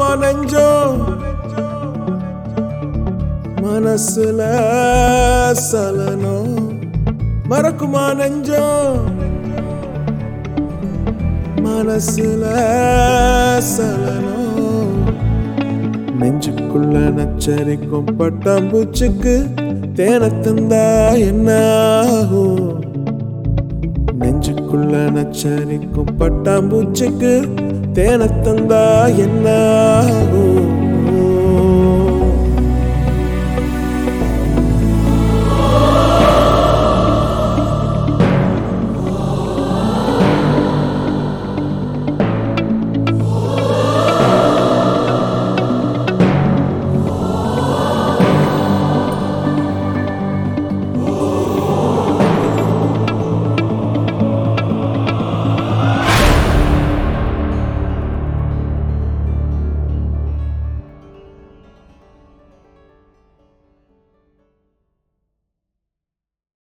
நெஞ்சம் மனசுல சலனம் மறக்குமா நெஞ்சம் மனசுல சலனம் நெஞ்சுக்குள்ள நச்சரிக்கும் பட்டாம்பூச்சிக்கு தேனை தந்தா என்ன ஆகும் நெஞ்சுக்குள்ள நச்சரிக்கும் பட்டாம்பூச்சிக்கு தேனை தந்தா என்ன